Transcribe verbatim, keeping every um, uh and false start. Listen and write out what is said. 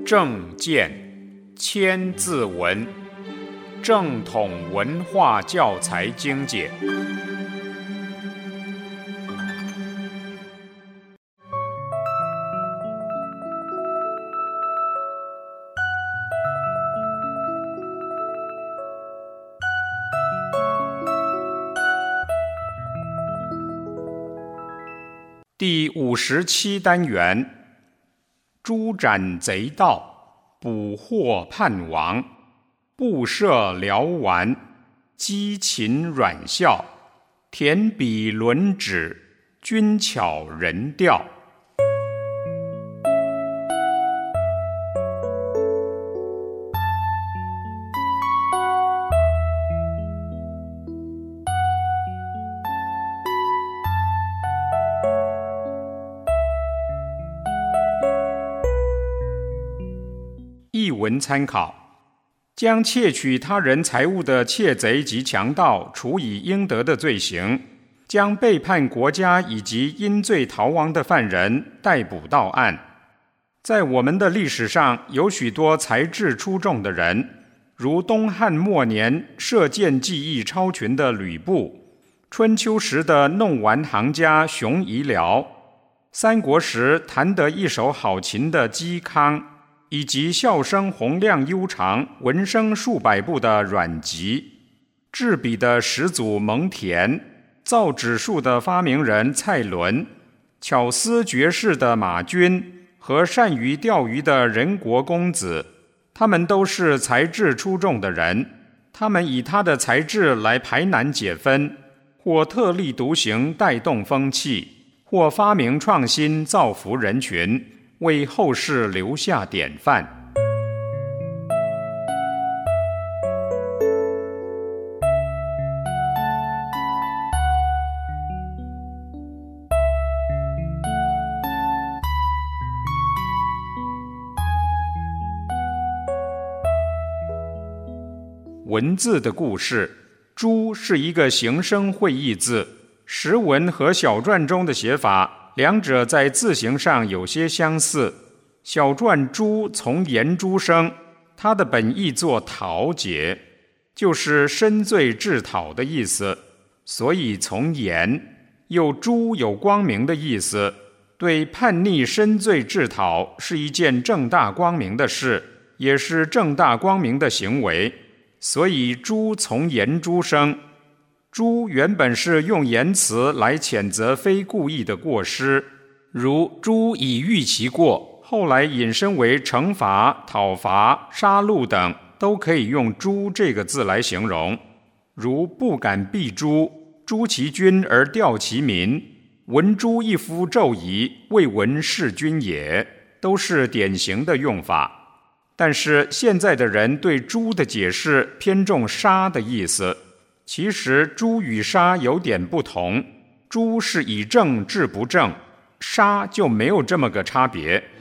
正见千字文，正统文化教材精简。第五十七单元，诛斩贼盗，捕获叛王，布设辽丸，击秦阮孝，填笔轮指，均巧人调。译文参考：将窃取他人财物的窃贼及强盗处以应得的罪行，将背叛国家以及因罪逃亡的犯人逮捕到案。在我们的历史上，有许多才智出众的人，如东汉末年射箭技艺超群的吕布，春秋时的弄丸行家熊夷辽，三国时弹得一手好琴的嵇康，以及笑声洪亮悠长、文声数百部的阮籍，制笔的始祖蒙恬，造纸术的发明人蔡伦，巧思绝世的马均和善于钓鱼的任国公子，他们都是才智出众的人。他们以他的才智来排难解纷，或特立独行带动风气，或发明创新造福人群，为后世留下典范。文字的故事，诛是一个形声会意字，实文和小篆中的写法两者在字形上有些相似。小篆诛从言诛生，它的本意作讨解，就是深邃治讨的意思，所以从言。又诛有光明的意思，对叛逆深邃治讨是一件正大光明的事，也是正大光明的行为，所以诛从言诛生。诛原本是用言辞来谴责非故意的过失，如诛以御其过，后来引申为惩罚、讨伐、杀戮等，都可以用诛这个字来形容。如不敢避诛，诛其君而调其民，闻诛一夫纣夷，未闻弑君也，都是典型的用法。但是现在的人对诛的解释偏重杀的意思，其实诛与杀有点不同，诛是以正治不正，杀就没有这么个差别。